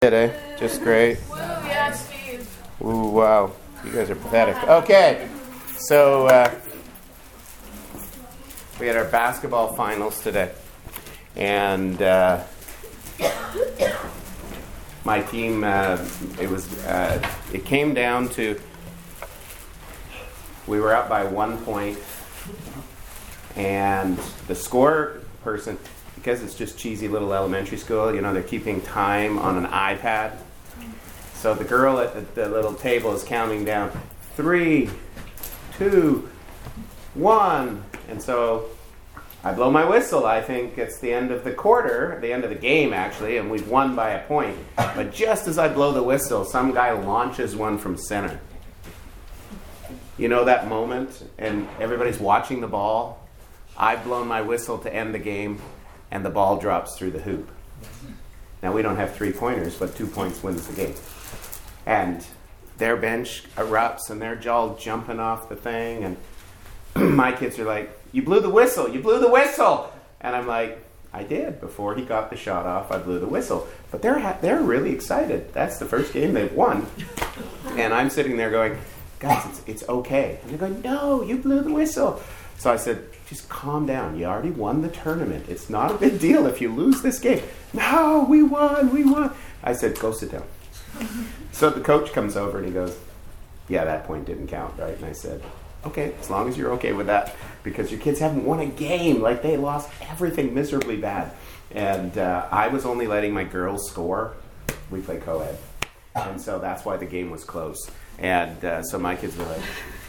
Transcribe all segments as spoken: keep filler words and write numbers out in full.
Today, just great. Woo, yeah, Steve. Ooh, wow. You guys are pathetic. Okay, so uh, we had our basketball finals today. And uh, my team, uh, it was, uh, it came down to, we were up by one point, and the score person, because it's just cheesy little elementary school, you know, they're keeping time on an iPad. So the girl at the, the little table is counting down, three, two, one. And so I blow my whistle. I think it's the end of the quarter, the end of the game, actually, and we've won by a point. But just as I blow the whistle, some guy launches one from center. You know that moment? And everybody's watching the ball. I've blown my whistle to end the game, and the ball drops through the hoop. Now, we don't have three-pointers, but two points wins the game. And their bench erupts, and they're all jumping off the thing. And my kids are like, you blew the whistle, you blew the whistle. And I'm like, I did. Before he got the shot off, I blew the whistle. But they're ha- they're really excited. That's the first game they've won. And I'm sitting there going, guys, it's, it's okay. And they're going, no, you blew the whistle. So I said, just calm down. You already won the tournament. It's not a big deal if you lose this game. No, we won, we won. I said, go sit down. So the coach comes over and he goes, yeah, that point didn't count, right? And I said, okay, as long as you're okay with that, because your kids haven't won a game. Like, they lost everything miserably bad. And uh, I was only letting my girls score. We play co-ed. And so that's why the game was close. And uh, so my kids were like,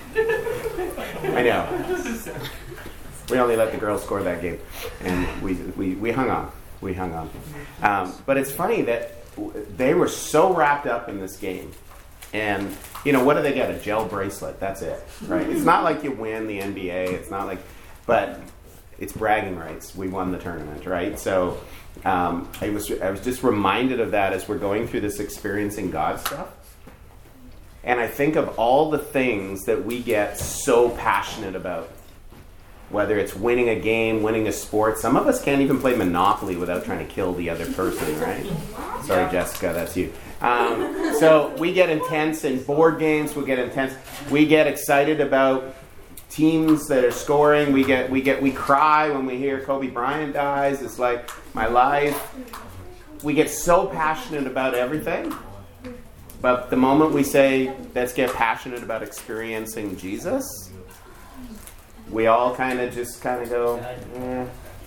I know. We only let the girls score that game. And we we, we hung on. We hung on. Um, but it's funny that they were so wrapped up in this game. And, you know, what do they get? A gel bracelet. That's it, right? It's not like you win the N B A. It's not like, but it's bragging rights. We won the tournament, right? So um, I was I was just reminded of that as we're going through this experiencing God stuff. And I think of all the things that we get so passionate about. Whether it's winning a game, winning a sport. Some of us can't even play Monopoly without trying to kill the other person, right? Sorry, Jessica, that's you. Um, so we get intense in board games. We get intense. We get excited about teams that are scoring. We get, we get, we cry when we hear Kobe Bryant dies. It's like my life. We get so passionate about everything. But the moment we say, let's get passionate about experiencing Jesus, we all kind of just kind of go, eh.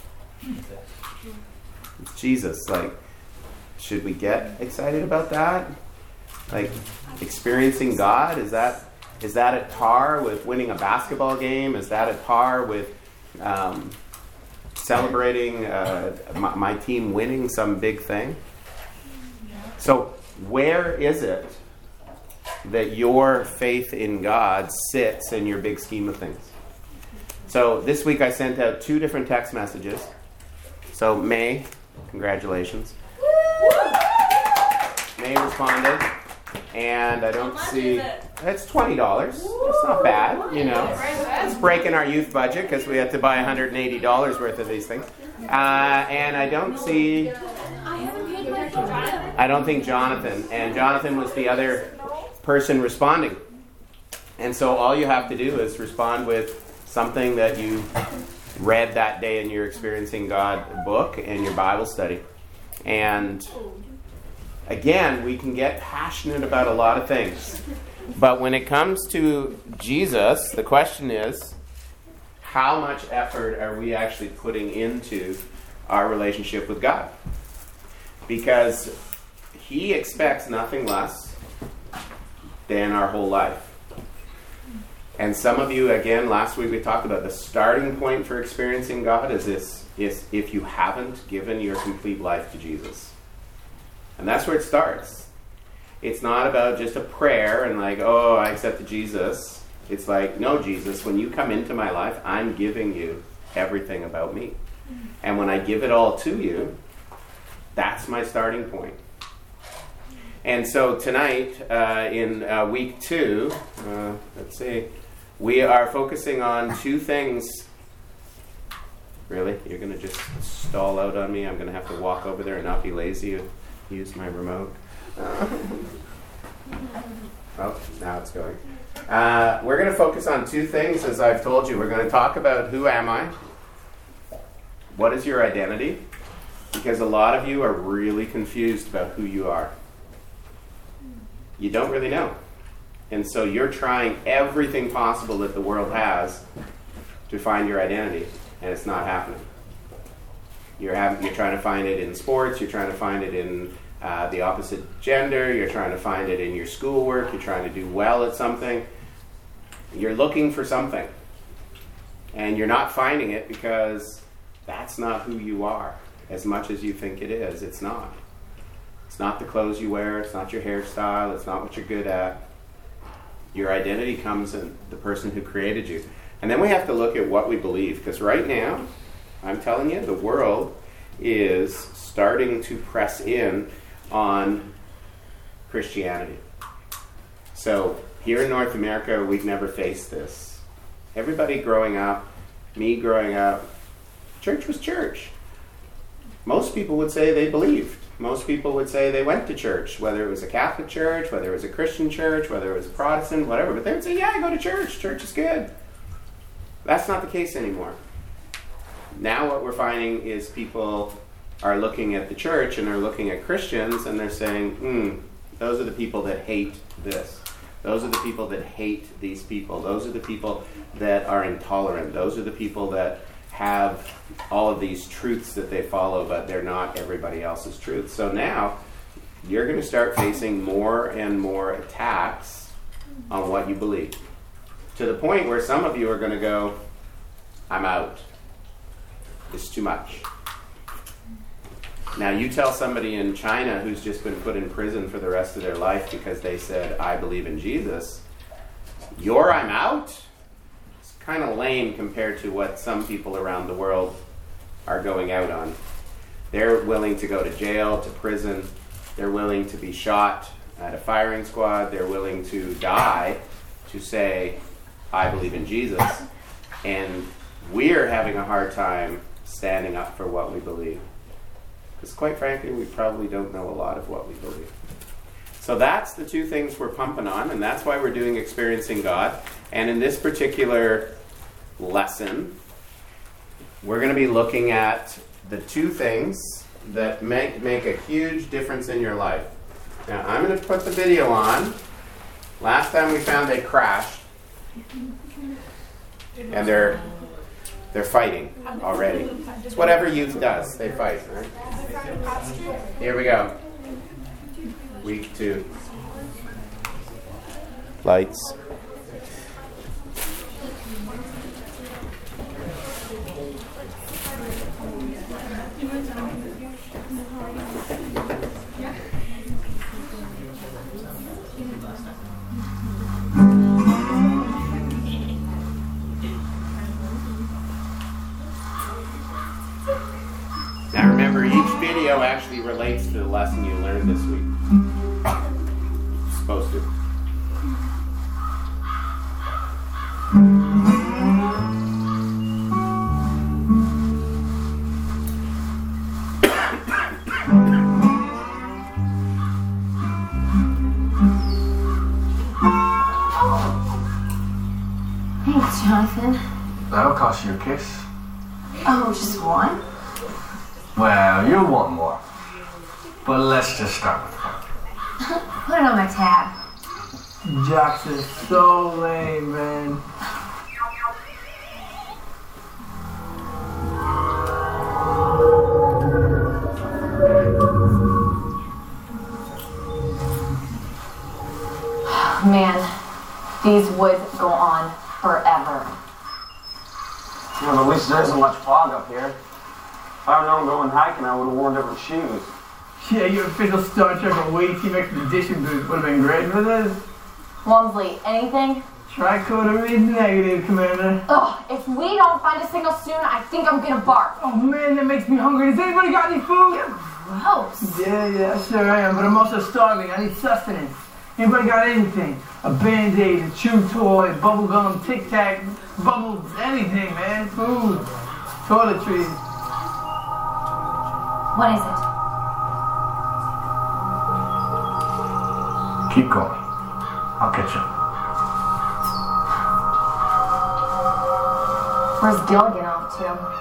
It's Jesus. Like, should we get excited about that? Like, experiencing God, is that is that at par with winning a basketball game? Is that at par with um, celebrating uh, my, my team winning some big thing? So, where is it that your faith in God sits in your big scheme of things? So this week I sent out two different text messages. So May, congratulations. May responded, and I don't see. It's twenty dollars. It's not bad, you know. It's breaking our youth budget because we had to buy one hundred eighty dollars worth of these things. Uh, and I don't see. I don't think Jonathan. And Jonathan was the other person responding. And so all you have to do is respond with something that you read that day in your Experiencing God book and your Bible study. And again, we can get passionate about a lot of things. But when it comes to Jesus, the question is, how much effort are we actually putting into our relationship with God? Because He expects nothing less than our whole life. And some of you, again, last week we talked about the starting point for experiencing God is this, is if you haven't given your complete life to Jesus. And that's where it starts. It's not about just a prayer and like, oh, I accepted Jesus. It's like, no, Jesus, when you come into my life, I'm giving you everything about me. And when I give it all to you, that's my starting point. And so tonight, uh, in uh, week two, uh, let's see, we are focusing on two things. Really? You're going to just stall out on me? I'm going to have to walk over there and not be lazy and use my remote. Oh, now it's going. Uh, we're going to focus on two things, as I've told you. We're going to talk about who am I? What is your identity? Because a lot of you are really confused about who you are. You don't really know. And so you're trying everything possible that the world has to find your identity, and it's not happening. You're, having, you're trying to find it in sports, you're trying to find it in uh, the opposite gender, you're trying to find it in your schoolwork, you're trying to do well at something. You're looking for something. And you're not finding it because that's not who you are. As much as you think it is, it's not. It's not the clothes you wear, it's not your hairstyle, it's not what you're good at. Your identity comes in the person who created you. And then we have to look at what we believe, because right now, I'm telling you, the world is starting to press in on Christianity. So here in North America, we've never faced this. Everybody growing up, me growing up, church was church. Most people would say they believed. Most people would say they went to church, whether it was a Catholic church, whether it was a Christian church, whether it was a Protestant, whatever. But they would say, yeah, I go to church. Church is good. That's not the case anymore. Now what we're finding is people are looking at the church and are looking at Christians and they're saying, hmm, those are the people that hate this. Those are the people that hate these people. Those are the people that are intolerant. Those are the people that have all of these truths that they follow, but they're not everybody else's truths. So now you're going to start facing more and more attacks on what you believe. To the point where some of you are going to go, I'm out. It's too much. Now you tell somebody in China who's just been put in prison for the rest of their life because they said, I believe in Jesus, your I'm out? It's kind of lame compared to what some people around the world are going out on. They're willing to go to jail, to prison. They're willing to be shot at a firing squad. They're willing to die to say, I believe in Jesus. And we're having a hard time standing up for what we believe. Because quite frankly, we probably don't know a lot of what we believe. So that's the two things we're pumping on, and that's why we're doing Experiencing God. And in this particular lesson, we're going to be looking at the two things that make, make a huge difference in your life. Now, I'm going to put the video on. Last time we found they crashed. And they're they're fighting already. It's whatever youth does. They fight, right? Here we go. Week two. Lights. Now remember, each video actually relates to the lesson you learned this week. It's supposed to. Thanks, Jonathan. That'll cost you a kiss. Oh, just one? Well, you'll want more. But let's just start with one. Put it on my tab. Jackson's so lame, man. Man, these would go on forever. Well, at least there isn't much fog up here. If I'd known going hiking, I would have worn different shoes. Yeah, your official Star Trek away team expedition boots would have been great for this. Walmsley, anything? Tricorder reads negative, Commander. Ugh, if we don't find a signal soon, I think I'm gonna bark. Oh man, that makes me hungry. Has anybody got any food? Gross. Yeah, yeah, sure I am, but I'm also starving. I need sustenance. Anybody got anything? A Band-Aid, a chew toy, bubble gum, Tic Tac, bubbles, anything, man. Food, toiletries. What is it? Keep going. I'll catch up. Where's Gilligan off to?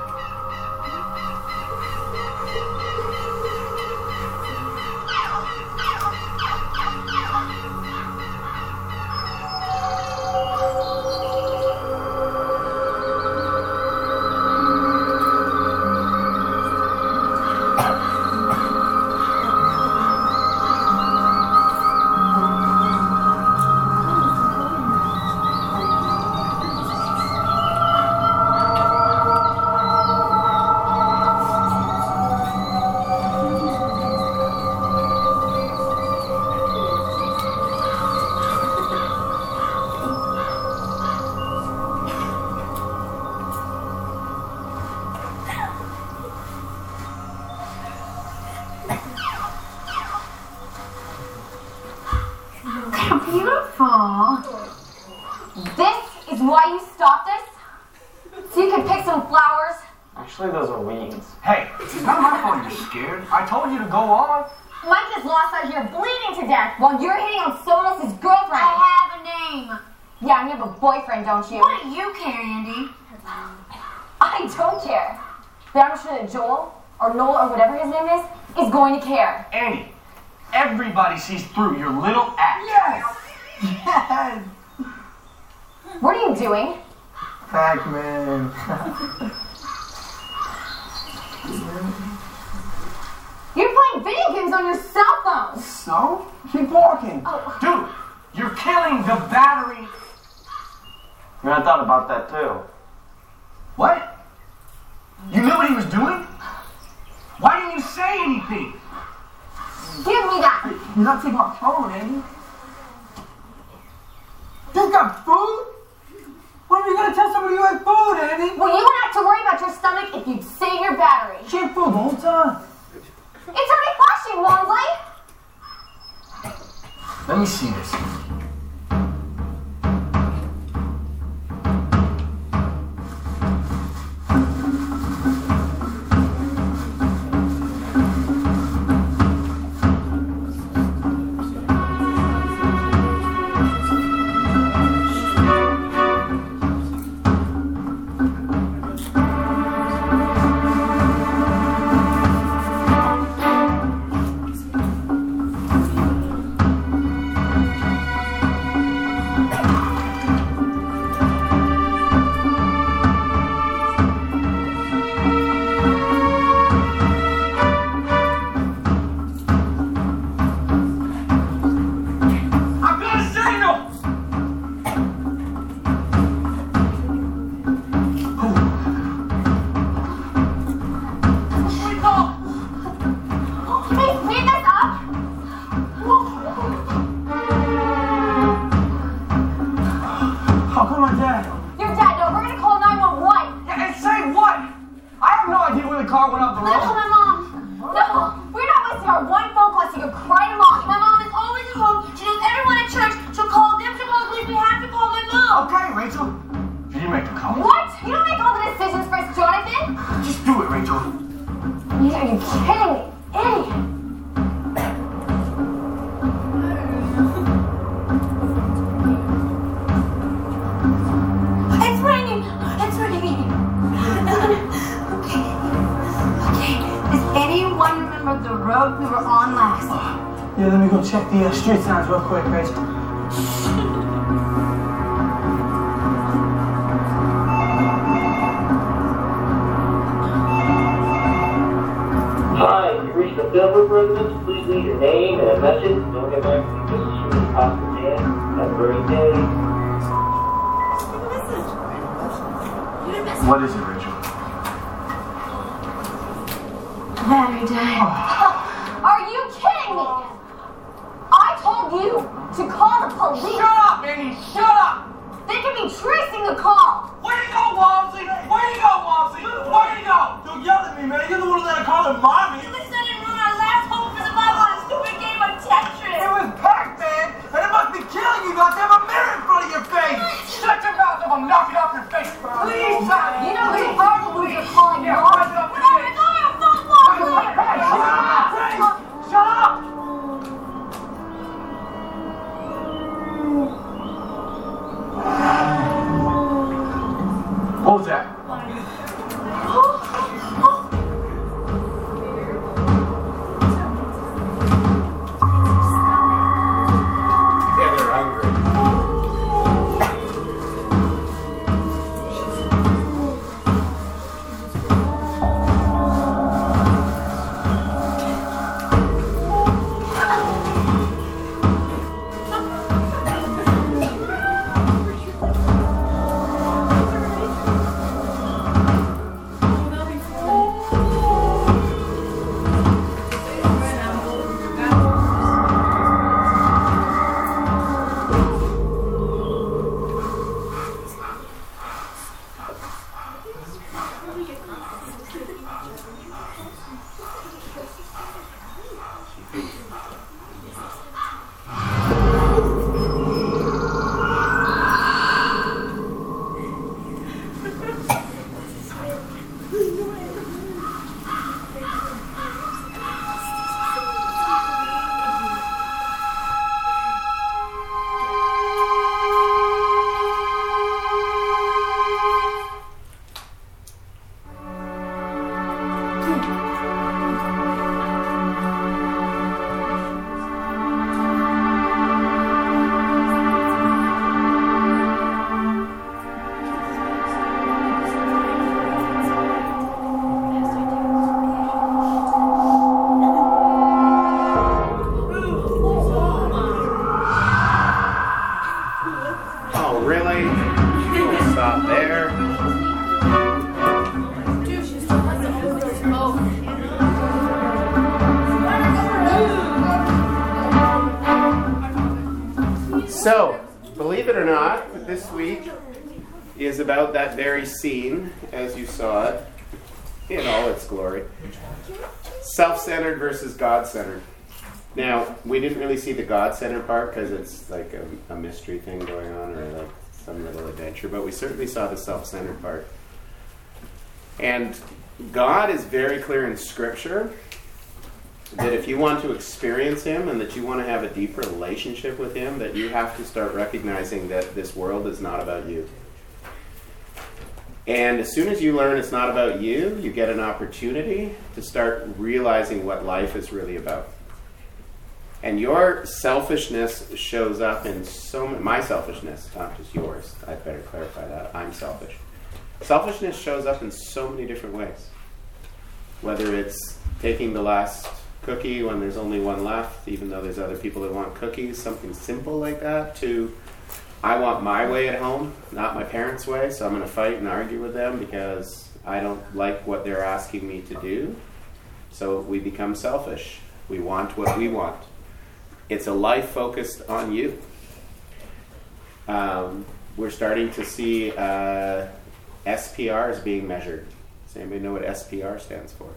Beautiful. This is why you stopped us? So you could pick some flowers? Actually, those are weeds. Hey, it's not my fault you're scared. I told you to go on. Mike is lost out here bleeding to death while you're hitting on someone else's girlfriend. I have a name. Yeah, and you have a boyfriend, don't you? What do you care, Andy? I don't care. But I'm sure that Joel, or Noel, or whatever his name is, is going to care. Andy, everybody sees through your little act. Yes! Yes! What are you doing? Pac-Man. You're playing video games on your cell phone. So? Keep walking. Oh. Dude, you're killing the battery. I mean, I thought about that too. What? You knew what he was doing? Why didn't you say anything? Give me that. You're not taking my phone, Andy. You got food? When are you gonna tell somebody you had food, Andy? Well, you wouldn't have to worry about your stomach if you'd save your battery. She had food the whole time. It's already flashing, Walmsley. Let me see this. Check the uh, street signs real quick, Rachel. Hi, you reached the Belleville residence. Please leave your name and a message. Don't get back to me just as soon as possible. Have a great day. What is it, Rachel? Battery died. Are you kidding me? I told you to call the police. Shut up, Andy! Shut up! They could be tracing the call. Where'd he go, Walmsley? Where'd he go, Walmsley? Where'd he go? Don't yell at me, man. You're the one that called him mommy. At least I didn't ruin our last hope for survival on a stupid game of Tetris. It was Pac-Man, and it must be killing you not to have a mirror in front of your face. Shut your mouth up. I'm knocking off your face. Please, Tommy. You know it's hard to lose your calling Yeah, mom. press it up your face. Shut up! Shut up! So, believe it or not, this week is about that very scene, as you saw it, in all its glory. Self-centered versus God-centered. Now, we didn't really see the God-centered part because it's like a, a mystery thing going on or like some little adventure, but we certainly saw the self-centered part. And God is very clear in Scripture that if you want to experience Him and that you want to have a deep relationship with Him, that you have to start recognizing that this world is not about you. And as soon as you learn it's not about you, you get an opportunity to start realizing what life is really about. And your selfishness shows up in so many, my selfishness, not just yours. I'd better clarify that. I'm selfish. Selfishness shows up in so many different ways. Whether it's taking the last cookie when there's only one left, even though there's other people that want cookies, something simple like that, to I want my way at home, not my parents' way, so I'm going to fight and argue with them because I don't like what they're asking me to do. So we become selfish. We want what we want. It's a life focused on you. Um, we're starting to see uh, S P Rs being measured. Does anybody know what S P R stands for?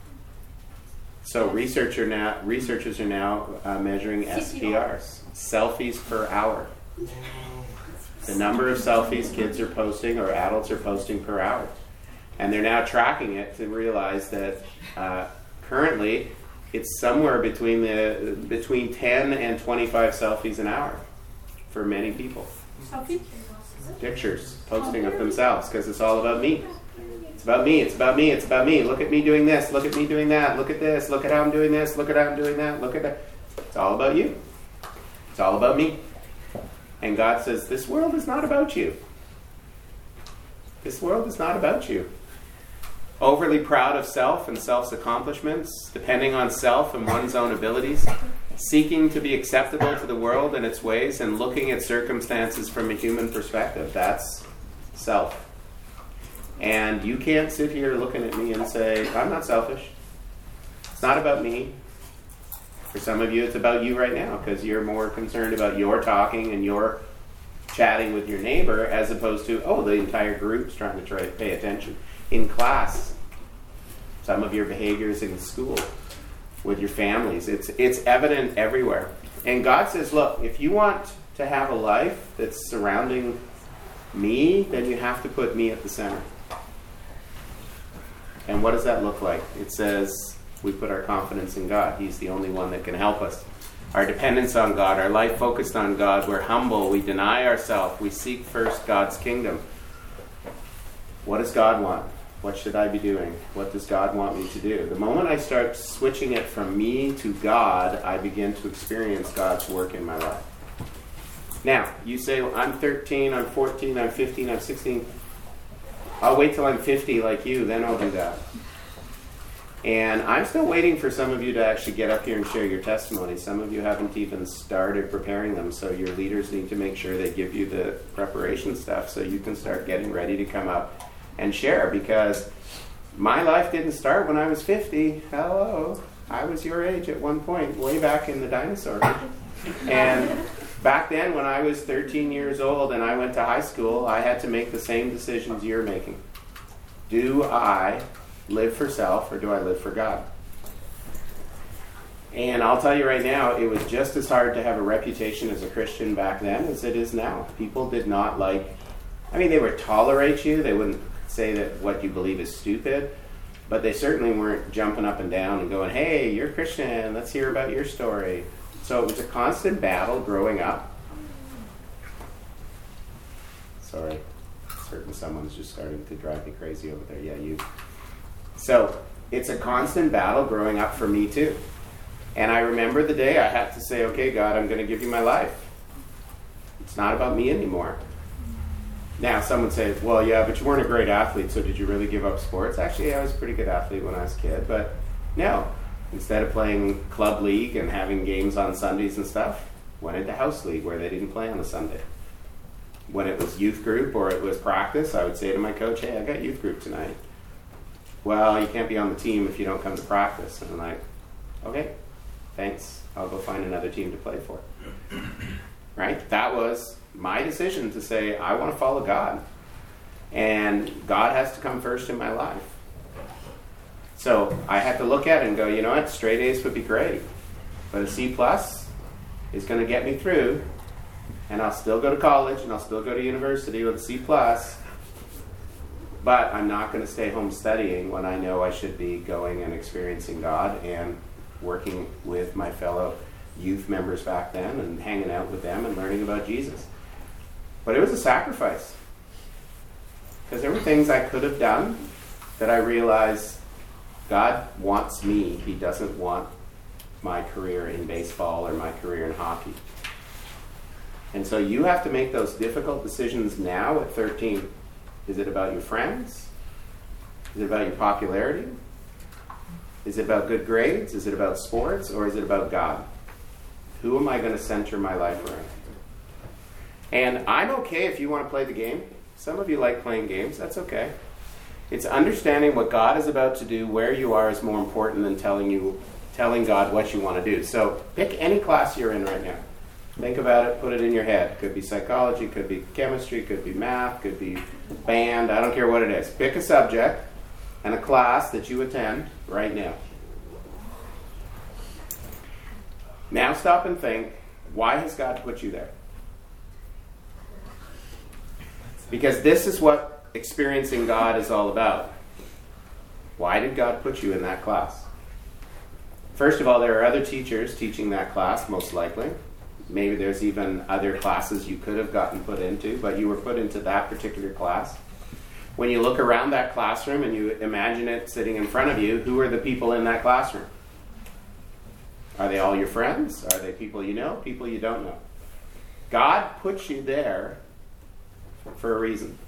So researcher now, researchers are now uh, measuring S P Rs, selfies per hour. The number of selfies kids are posting or adults are posting per hour. And they're now tracking it to realize that uh, currently it's somewhere between the between ten and twenty-five selfies an hour for many people. Selfie? Pictures, posting of themselves, because it's all about me. It's about me, it's about me, it's about me. Look at me doing this, look at me doing that, look at this, look at how I'm doing this, look at how I'm doing that, look at that. It's all about you. It's all about me. And God says, this world is not about you. This world is not about you. Overly proud of self and self's accomplishments, depending on self and one's own abilities, seeking to be acceptable to the world and its ways, and looking at circumstances from a human perspective. That's self. And you can't sit here looking at me and say, I'm not selfish. It's not about me. For some of you, it's about you right now because you're more concerned about your talking and your chatting with your neighbor as opposed to, oh, the entire group's trying to try to pay attention. In class, some of your behaviors in school, with your families, it's it's evident everywhere. And God says, look, if you want to have a life that's surrounding me, then you have to put me at the center. And what does that look like? It says we put our confidence in God. He's the only one that can help us. Our dependence on God, our life focused on God. We're humble. We deny ourselves. We seek first God's kingdom. What does God want? What should I be doing? What does God want me to do? The moment I start switching it from me to God, I begin to experience God's work in my life. Now, you say, well, I'm thirteen, I'm fourteen, I'm fifteen, I'm sixteen. I'll wait till I'm fifty like you, then I'll do that. And I'm still waiting for some of you to actually get up here and share your testimony. Some of you haven't even started preparing them, so your leaders need to make sure they give you the preparation stuff so you can start getting ready to come up and share, because my life didn't start when I was fifty. Hello. I was your age at one point, way back in the dinosaur age. And back then, when I was thirteen years old and I went to high school, I had to make the same decisions you're making. Do I live for self or do I live for God? And I'll tell you right now, it was just as hard to have a reputation as a Christian back then as it is now. People did not like, I mean, they would tolerate you. They wouldn't say that what you believe is stupid, but they certainly weren't jumping up and down and going, hey, you're Christian, let's hear about your story. So it was a constant battle growing up. Sorry, certain someone's just starting to drive me crazy over there. Yeah, you. So it's a constant battle growing up for me too. And I remember the day I had to say, okay, God, I'm going to give you my life. It's not about me anymore. Now, some would say, well, yeah, but you weren't a great athlete, so did you really give up sports? Actually, I was a pretty good athlete when I was a kid, but no. Instead of playing club league and having games on Sundays and stuff, went into house league where they didn't play on a Sunday. When it was youth group or it was practice, I would say to my coach, hey, I got youth group tonight. Well, you can't be on the team if you don't come to practice. And I'm like, okay, thanks. I'll go find another team to play for. right? That was my decision to say, I want to follow God. And God has to come first in my life. So I had to look at it and go, you know what, straight A's would be great. But a C plus is going to get me through. And I'll still go to college and I'll still go to university with a C plus. But I'm not going to stay home studying when I know I should be going and experiencing God and working with my fellow youth members back then and hanging out with them and learning about Jesus. But it was a sacrifice. Because there were things I could have done that I realized God wants me. He doesn't want my career in baseball or my career in hockey. And so you have to make those difficult decisions now at thirteen. Is it about your friends? Is it about your popularity? Is it about good grades? Is it about sports? Or is it about God? Who am I going to center my life around? And I'm okay if you want to play the game. Some of you like playing games. That's okay. It's understanding what God is about to do, where you are, is more important than telling you, telling God what you want to do. So pick any class you're in right now. Think about it, put it in your head. Could be psychology, could be chemistry, could be math, could be band. I don't care what it is. Pick a subject and a class that you attend right now. Now stop and think, why has God put you there? Because this is what experiencing God is all about. Why did God put you in that class? First of all, there are other teachers teaching that class, most likely. Maybe there's even other classes you could have gotten put into, but you were put into that particular class. When you look around that classroom and you imagine it sitting in front of you, who are the people in that classroom? Are they all your friends? Are they people you know? People you don't know? God puts you there for a reason.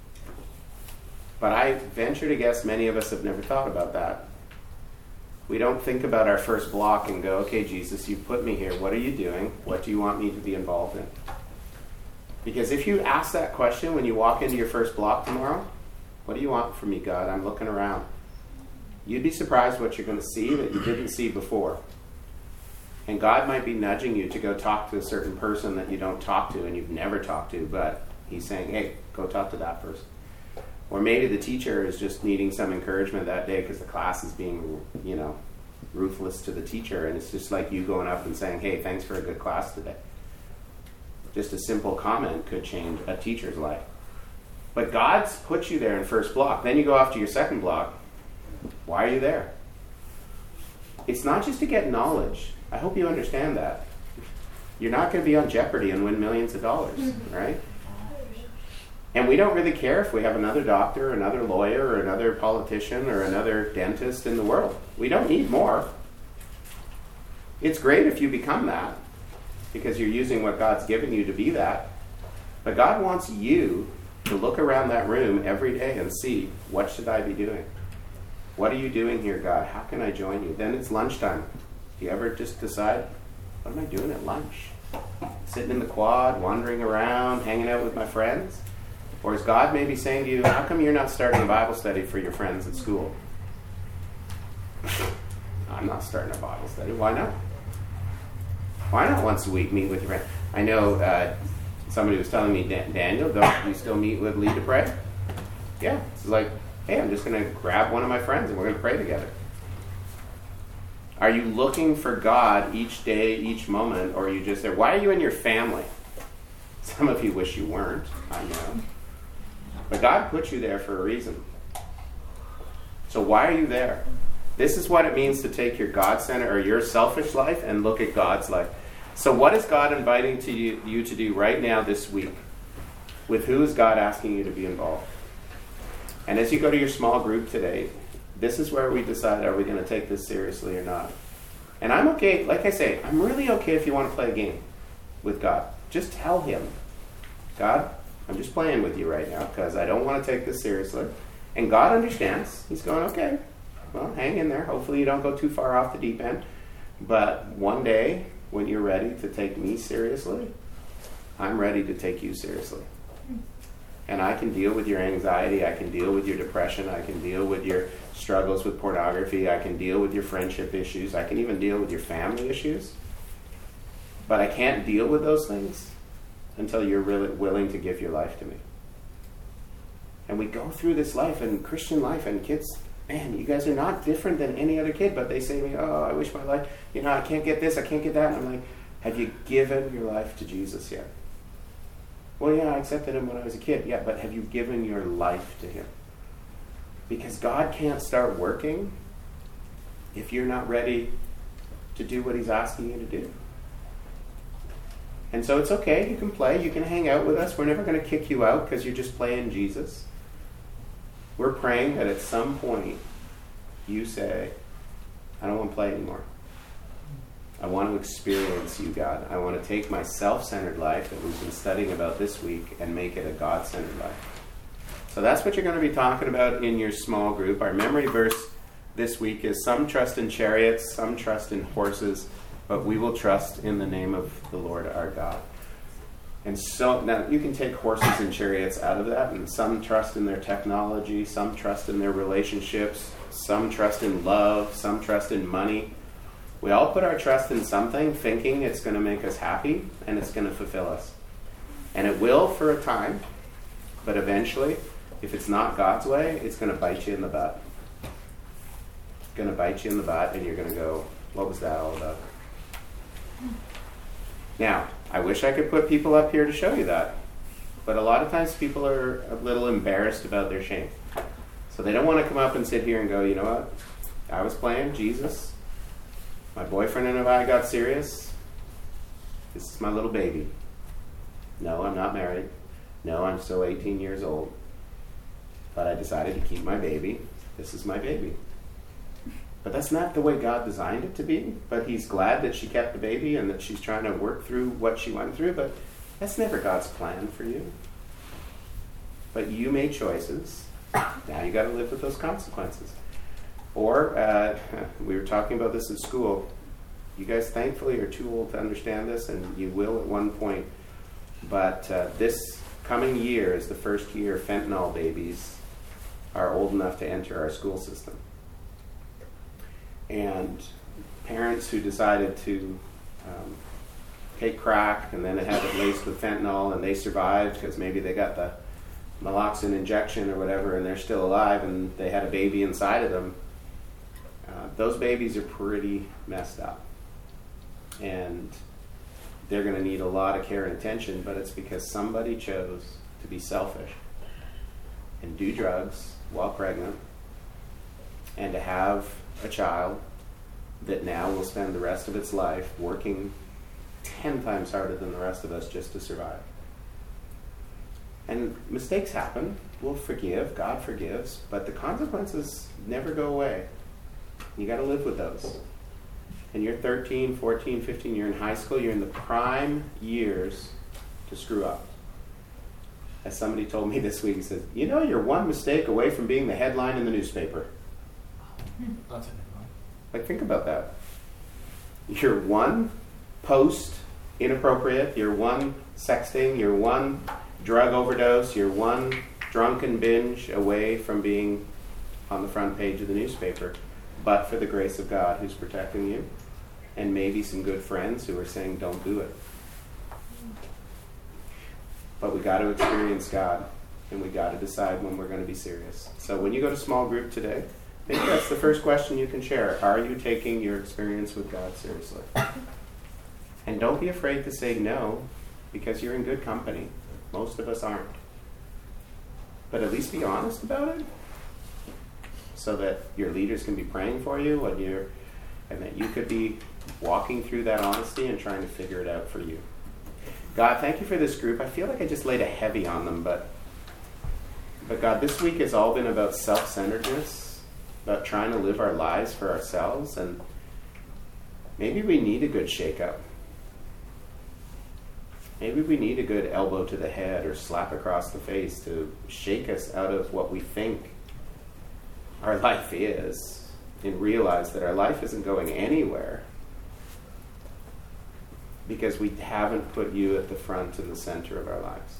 But I venture to guess many of us have never thought about that. We don't think about our first block and go, okay, Jesus, you put me here. What are you doing? What do you want me to be involved in? Because if you ask that question when you walk into your first block tomorrow, what do you want from me, God? I'm looking around. You'd be surprised what you're going to see that you didn't see before. And God might be nudging you to go talk to a certain person that you don't talk to and you've never talked to, but he's saying, hey, go talk to that person. Or maybe the teacher is just needing some encouragement that day because the class is being, you know, ruthless to the teacher. And it's just like you going up and saying, hey, thanks for a good class today. Just a simple comment could change a teacher's life. But God's put you there in first block. Then you go off to your second block. Why are you there? It's not just to get knowledge. I hope you understand that. You're not going to be on Jeopardy and win millions of dollars, right? And we don't really care if we have another doctor, another lawyer, or another politician, or another dentist in the world. We don't need more. It's great if you become that, because you're using what God's given you to be that. But God wants you to look around that room every day and see, what should I be doing? What are you doing here, God? How can I join you? Then it's lunchtime. Do you ever just decide, what am I doing at lunch? Sitting in the quad, wandering around, hanging out with my friends? Or is God maybe saying to you, how come you're not starting a Bible study for your friends at school? I'm not starting a Bible study. Why not? Why not once a week meet with your friends? I know uh, somebody was telling me, Daniel, don't you still meet with Lee to pray? Yeah. It's like, hey, I'm just going to grab one of my friends and we're going to pray together. Are you looking for God each day, each moment, or are you just there? Why are you in your family? Some of you wish you weren't, I know. But God put you there for a reason. So why are you there? This is what it means to take your God-centered or your selfish life and look at God's life. So what is God inviting to you, you to do right now this week? With who is God asking you to be involved? And as you go to your small group today, this is where we decide, are we going to take this seriously or not? And I'm okay, like I say, I'm really okay if you want to play a game with God. Just tell him, God, I'm just playing with you right now because I don't want to take this seriously. And God understands. He's going, okay, well, hang in there. Hopefully you don't go too far off the deep end. But one day, when you're ready to take me seriously, I'm ready to take you seriously. And I can deal with your anxiety. I can deal with your depression. I can deal with your struggles with pornography. I can deal with your friendship issues. I can even deal with your family issues. But I can't deal with those things until you're really willing to give your life to me. And we go through this life and Christian life, and kids, man, you guys are not different than any other kid, but they say to me, oh, I wish my life, you know, I can't get this, I can't get that. And I'm like, have you given your life to Jesus yet? Well, yeah, I accepted him when I was a kid. Yeah, but have you given your life to him? Because God can't start working if you're not ready to do what he's asking you to do. And so it's okay, you can play, you can hang out with us. We're never going to kick you out because you're just playing Jesus. We're praying that at some point you say, I don't want to play anymore. I want to experience you, God. I want to take my self-centered life that we've been studying about this week and make it a God-centered life. So that's what you're going to be talking about in your small group. Our memory verse this week is, some trust in chariots, some trust in horses, but we will trust in the name of the Lord our God. And so now you can take horses and chariots out of that, and some trust in their technology, some trust in their relationships, some trust in love, some trust in money. We all put our trust in something, thinking it's going to make us happy and it's going to fulfill us. And it will for a time, but eventually, if it's not God's way, it's going to bite you in the butt. It's going to bite you in the butt, and you're going to go, what was that all about? Now, I wish I could put people up here to show you that, but a lot of times people are a little embarrassed about their shame. So they don't want to come up and sit here and go, you know what? I was playing Jesus. My boyfriend and I got serious. This is my little baby. No, I'm not married. No, I'm still eighteen years old. But I decided to keep my baby. This is my baby. But that's not the way God designed it to be. But he's glad that she kept the baby and that she's trying to work through what she went through. But that's never God's plan for you. But you made choices. Now you got to live with those consequences. Or, uh, we were talking about this at school. You guys thankfully are too old to understand this, and you will at one point. But uh, this coming year is the first year fentanyl babies are old enough to enter our school system. And parents who decided to um, take crack and then have it laced with fentanyl, and they survived because maybe they got the naloxone injection or whatever, and they're still alive, and they had a baby inside of them. Uh, those babies are pretty messed up. And they're going to need a lot of care and attention, but it's because somebody chose to be selfish and do drugs while pregnant, and to have a child that now will spend the rest of its life working ten times harder than the rest of us just to survive. And mistakes happen. We'll forgive. God forgives. But the consequences never go away. You got to live with those. And you're thirteen, fourteen, fifteen, you're in high school, you're in the prime years to screw up. As somebody told me this week, he said, you know, you're one mistake away from being the headline in the newspaper. That's a big one. Like, think about that. You're one post inappropriate, you're one sexting, you're one drug overdose, you're one drunken binge away from being on the front page of the newspaper. But for the grace of God who's protecting you, and maybe some good friends who are saying, don't do it. But we got to experience God, and we got to decide when we're going to be serious. So when you go to small group today, I think that's the first question you can share. Are you taking your experience with God seriously? And don't be afraid to say no, because you're in good company. Most of us aren't. But at least be honest about it, so that your leaders can be praying for you, and you're, and that you could be walking through that honesty and trying to figure it out for you. God, thank you for this group. I feel like I just laid a heavy on them, but but God, this week has all been about self-centeredness, about trying to live our lives for ourselves, and maybe we need a good shake-up. Maybe we need a good elbow to the head or slap across the face to shake us out of what we think our life is, and realize that our life isn't going anywhere because we haven't put you at the front and the center of our lives.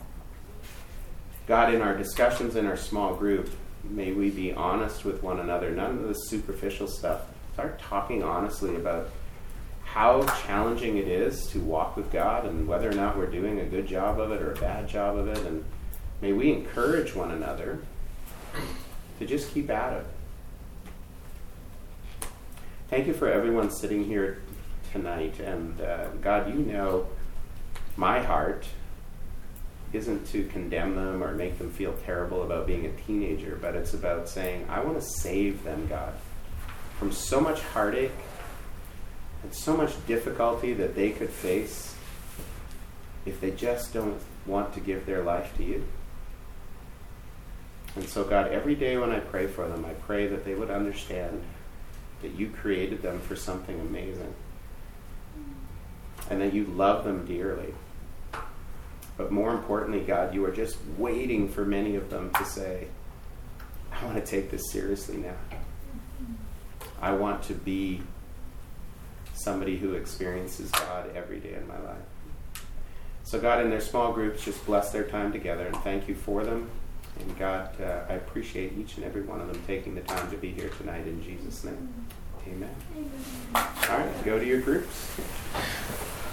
God, in our discussions in our small group, may we be honest with one another, none of the superficial stuff. Start talking honestly about how challenging it is to walk with God and whether or not we're doing a good job of it or a bad job of it. And may we encourage one another to just keep at it. Thank you for everyone sitting here tonight. And uh, God, you know my heart isn't to condemn them or make them feel terrible about being a teenager, but it's about saying, I want to save them, God, from so much heartache and so much difficulty that they could face if they just don't want to give their life to you. And so, God, every day when I pray for them, I pray that they would understand that you created them for something amazing and that you love them dearly. But more importantly, God, you are just waiting for many of them to say, I want to take this seriously now. I want to be somebody who experiences God every day in my life. So God, in their small groups, just bless their time together and thank you for them. And God, uh, I appreciate each and every one of them taking the time to be here tonight in Jesus' name. Amen. All right, go to your groups.